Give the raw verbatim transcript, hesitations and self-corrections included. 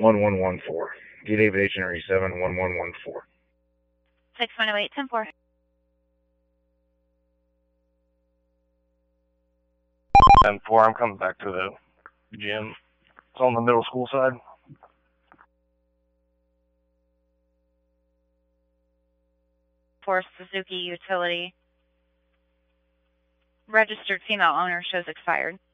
one one one four. D David H Henry seven one one one four. six one oh eight, ten four. ten four, I'm coming back to the gym. It's on the middle school side. For Suzuki Utility. Registered female owner shows expired.